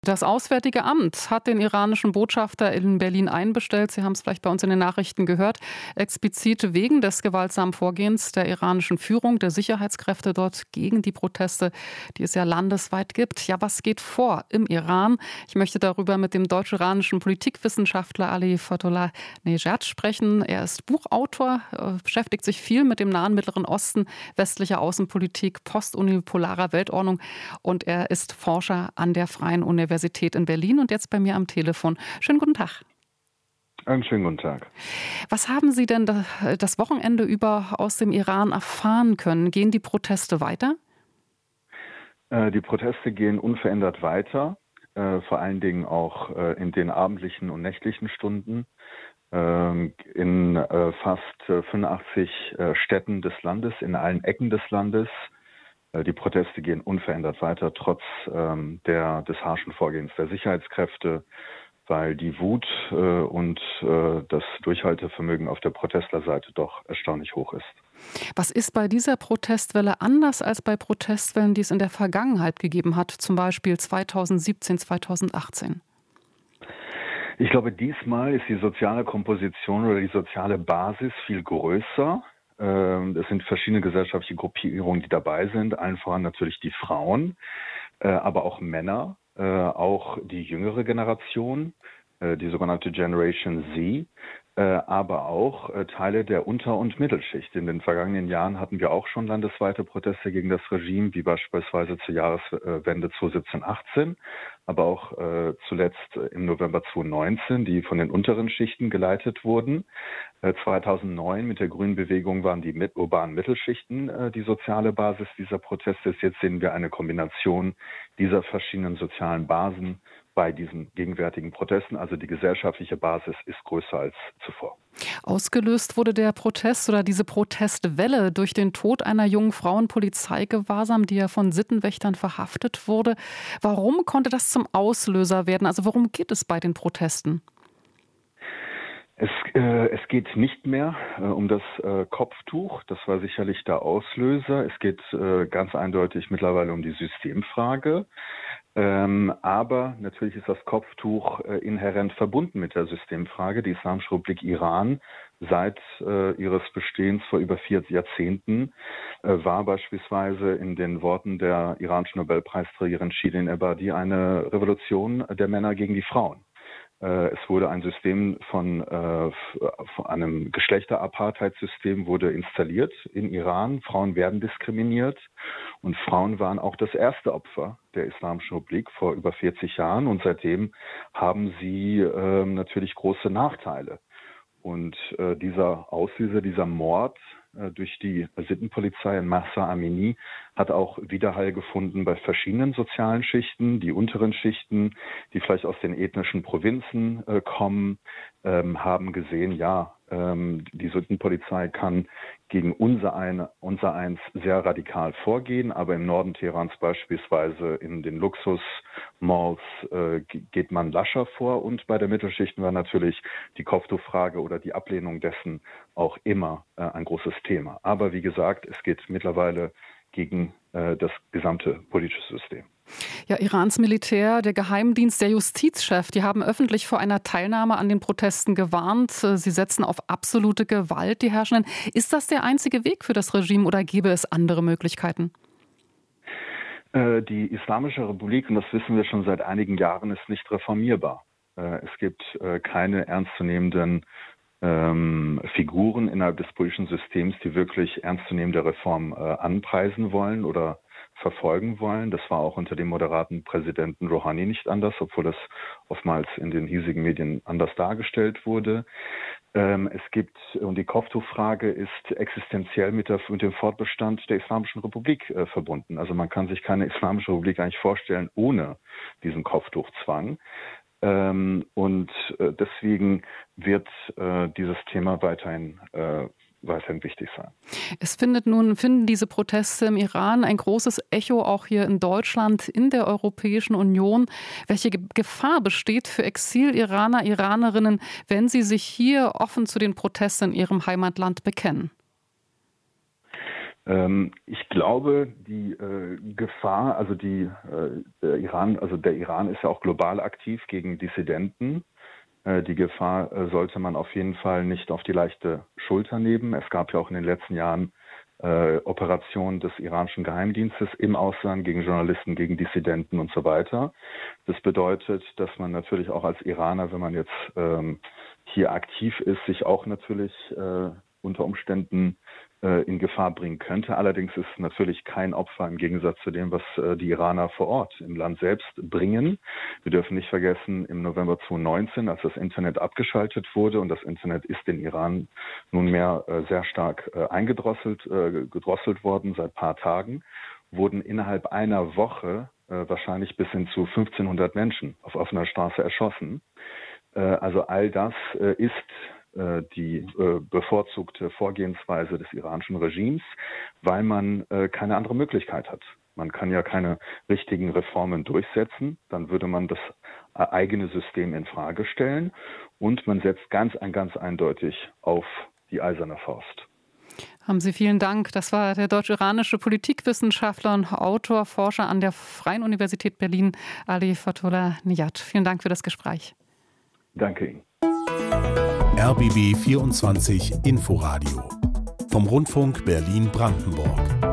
Das Auswärtige Amt hat den iranischen Botschafter in Berlin einbestellt. Sie haben es vielleicht bei uns in den Nachrichten gehört. Explizit wegen des gewaltsamen Vorgehens der iranischen Führung, der Sicherheitskräfte dort gegen die Proteste, die es ja landesweit gibt. Ja, was geht vor im Iran? Ich möchte darüber mit dem deutsch-iranischen Politikwissenschaftler Ali Fatollah Nejad sprechen. Er ist Buchautor, beschäftigt sich viel mit dem Nahen Mittleren Osten, westlicher Außenpolitik, postunipolarer Weltordnung und er ist Forscher an der Freien Universität in Berlin und jetzt bei mir am Telefon. Schönen guten Tag. Einen schönen guten Tag. Was haben Sie denn das Wochenende über aus dem Iran erfahren können? Gehen die Proteste weiter? Die Proteste gehen unverändert weiter, vor allen Dingen auch in den abendlichen und nächtlichen Stunden. In fast 85 Städten des Landes, in allen Ecken des Landes. Die Proteste gehen unverändert weiter, trotz des harschen Vorgehens der Sicherheitskräfte, weil die Wut und das Durchhaltevermögen auf der Protestlerseite doch erstaunlich hoch ist. Was ist bei dieser Protestwelle anders als bei Protestwellen, die es in der Vergangenheit gegeben hat, zum Beispiel 2017, 2018? Ich glaube, diesmal ist die soziale Komposition oder die soziale Basis viel größer. Es sind verschiedene gesellschaftliche Gruppierungen, die dabei sind, allen voran natürlich die Frauen, aber auch Männer, auch die jüngere Generation, die sogenannte Generation Z, aber auch Teile der Unter- und Mittelschicht. In den vergangenen Jahren hatten wir auch schon landesweite Proteste gegen das Regime, wie beispielsweise zur Jahreswende 2017-18, aber auch zuletzt im November 2019, die von den unteren Schichten geleitet wurden. 2009 mit der Grünen Bewegung waren die urbanen Mittelschichten die soziale Basis dieser Proteste. Jetzt sehen wir eine Kombination dieser verschiedenen sozialen Basen bei diesen gegenwärtigen Protesten. Also die gesellschaftliche Basis ist größer als zuvor. Ausgelöst wurde der Protest oder diese Protestwelle durch den Tod einer jungen Frau in Polizeigewahrsam, die ja von Sittenwächtern verhaftet wurde. Warum konnte das zum Auslöser werden? Also worum geht es bei den Protesten? Es geht nicht mehr um das Kopftuch, das war sicherlich der Auslöser. Es geht ganz eindeutig mittlerweile um die Systemfrage. Aber natürlich ist das Kopftuch inhärent verbunden mit der Systemfrage. Die Islamische Republik Iran seit ihres Bestehens vor über 4 Jahrzehnten war beispielsweise in den Worten der iranischen Nobelpreisträgerin Shirin Ebadi eine Revolution der Männer gegen die Frauen. Es wurde ein System von einem Geschlechterapartheidssystem wurde installiert in Iran. Frauen werden diskriminiert und Frauen waren auch das erste Opfer der Islamischen Republik vor über 40 Jahren und seitdem haben sie natürlich große Nachteile. Und dieser Auslöser, dieser Mord durch die Sittenpolizei in Mahsa Amini hat auch Widerhall gefunden bei verschiedenen sozialen Schichten. Die unteren Schichten, die vielleicht aus den ethnischen Provinzen kommen, haben gesehen, ja, die Sittenpolizei kann gegen unsereins sehr radikal vorgehen, aber im Norden Teherans beispielsweise in den Luxusmalls geht man lascher vor und bei der Mittelschicht war natürlich die Kopftuchfrage oder die Ablehnung dessen auch immer ein großes Thema. Aber wie gesagt, es geht mittlerweile gegen das gesamte politische System. Ja, Irans Militär, der Geheimdienst, der Justizchef, die haben öffentlich vor einer Teilnahme an den Protesten gewarnt. Sie setzen auf absolute Gewalt, die Herrschenden. Ist das der einzige Weg für das Regime oder gäbe es andere Möglichkeiten? Die Islamische Republik, und das wissen wir schon seit einigen Jahren, ist nicht reformierbar. Es gibt keine ernstzunehmenden Figuren innerhalb des politischen Systems, die wirklich ernstzunehmende Reform anpreisen wollen oder verfolgen wollen. Das war auch unter dem moderaten Präsidenten Rouhani nicht anders, obwohl das oftmals in den hiesigen Medien anders dargestellt wurde. Es gibt, und die Kopftuchfrage ist existenziell mit dem Fortbestand der Islamischen Republik verbunden. Also man kann sich keine Islamische Republik eigentlich vorstellen ohne diesen Kopftuchzwang. Und deswegen wird dieses Thema weiterhin wichtig sein. Es finden diese Proteste im Iran ein großes Echo auch hier in Deutschland, in der Europäischen Union. Welche Gefahr besteht für Exil-Iraner, Iranerinnen, wenn sie sich hier offen zu den Protesten in ihrem Heimatland bekennen? Ich glaube, die Gefahr, also der Iran ist ja auch global aktiv gegen Dissidenten. Die Gefahr sollte man auf jeden Fall nicht auf die leichte Schulter nehmen. Es gab ja auch in den letzten Jahren Operationen des iranischen Geheimdienstes im Ausland gegen Journalisten, gegen Dissidenten und so weiter. Das bedeutet, dass man natürlich auch als Iraner, wenn man jetzt hier aktiv ist, sich auch natürlich unter Umständen in Gefahr bringen könnte. Allerdings ist natürlich kein Opfer im Gegensatz zu dem, was die Iraner vor Ort im Land selbst bringen. Wir dürfen nicht vergessen, im November 2019, als das Internet abgeschaltet wurde, und das Internet ist in Iran nunmehr sehr stark gedrosselt worden seit ein paar Tagen, wurden innerhalb einer Woche wahrscheinlich bis hin zu 1500 Menschen auf offener Straße erschossen. Also all das ist die bevorzugte Vorgehensweise des iranischen Regimes, weil man keine andere Möglichkeit hat. Man kann ja keine richtigen Reformen durchsetzen, dann würde man das eigene System in Frage stellen und man setzt ganz eindeutig auf die eiserne Faust. Haben Sie vielen Dank. Das war der deutsch-iranische Politikwissenschaftler und Autor, Forscher an der Freien Universität Berlin, Ali Fatullah Niyat. Vielen Dank für das Gespräch. Danke Ihnen. RBB 24 Inforadio vom Rundfunk Berlin-Brandenburg.